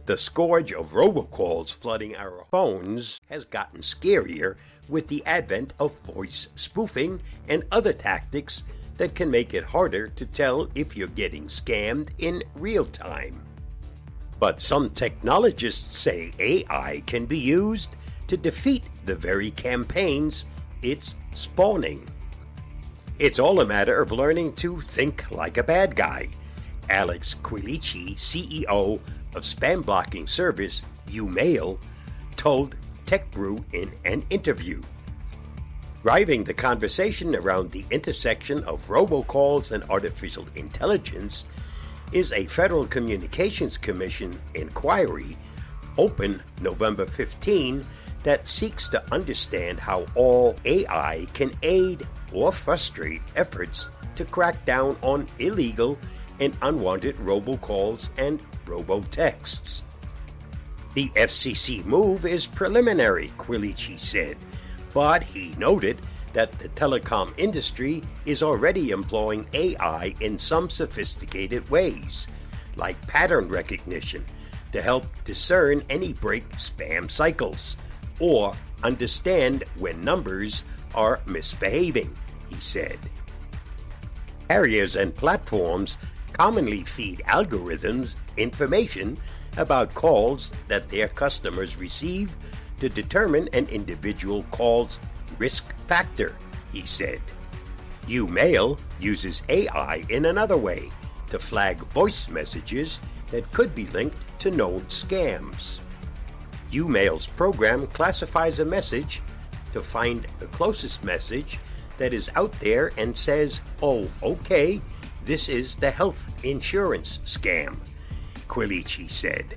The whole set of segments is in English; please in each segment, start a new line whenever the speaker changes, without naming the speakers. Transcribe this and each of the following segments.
The scourge of robocalls flooding our phones has gotten scarier with the advent of voice spoofing and other tactics that can make it harder to tell if you're getting scammed in real time. But some technologists say AI can be used to defeat the very campaigns it's spawning. It's all a matter of learning to think like a bad guy. Alex Quilici, CEO of spam blocking service YouMail, told TechBrew in an interview. Driving the conversation around the intersection of robocalls and artificial intelligence is a Federal Communications Commission inquiry open November 15 that seeks to understand how all AI can aid or frustrate efforts to crack down on illegal and unwanted robocalls and robotexts. The FCC move is preliminary, Quilici said, but he noted that the telecom industry is already employing AI in some sophisticated ways, like pattern recognition, to help discern any break spam cycles, or understand when numbers are misbehaving, he said. Carriers and platforms commonly feed algorithms information about calls that their customers receive to determine an individual call's risk factor, he said. YouMail uses AI in another way to flag voice messages that could be linked to known scams. YouMail's program classifies a message to find the closest message that is out there and says, "Oh, okay, this is the health insurance scam," Quilici said.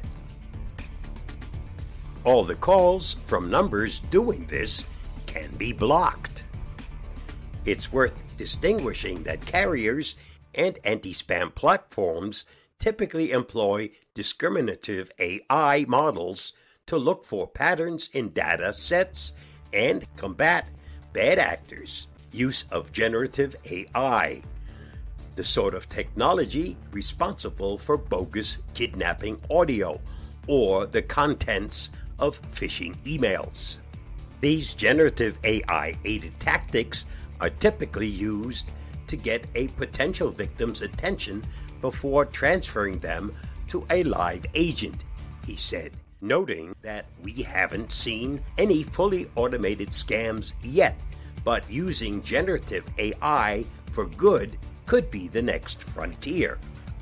All the calls from numbers doing this can be blocked. It's worth distinguishing that carriers and anti-spam platforms typically employ discriminative AI models to look for patterns in data sets and combat bad actors' use of generative AI, the sort of technology responsible for bogus kidnapping audio or the contents of phishing emails. These generative AI-aided tactics are typically used to get a potential victim's attention before transferring them to a live agent, he said, noting that we haven't seen any fully automated scams yet, but using generative AI for good could be the next frontier.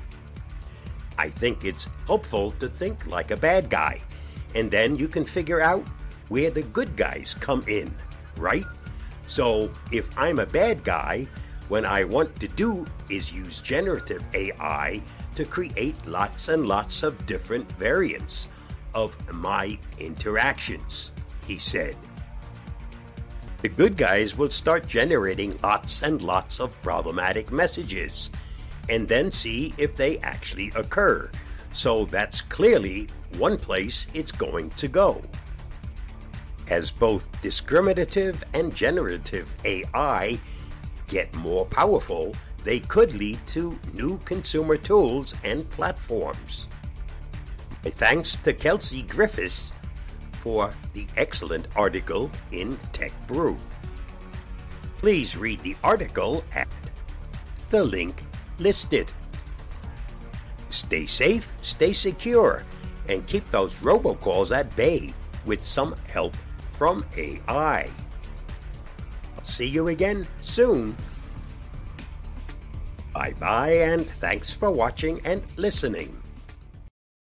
I think it's helpful to think like a bad guy, and then you can figure out where the good guys come in, right? So if I'm a bad guy, what I want to do is use generative AI to create lots and lots of different variants of my interactions, he said. The good guys will start generating lots and lots of problematic messages and then see if they actually occur. So that's clearly one place it's going to go. As both discriminative and generative AI get more powerful, they could lead to new consumer tools and platforms. My thanks to Kelsey Griffiths for the excellent article in TechBrew. Please read the article at the link listed. Stay safe, stay secure, and keep those robocalls at bay with some help from AI. I'll see you again soon. Bye-bye, and thanks for watching and listening.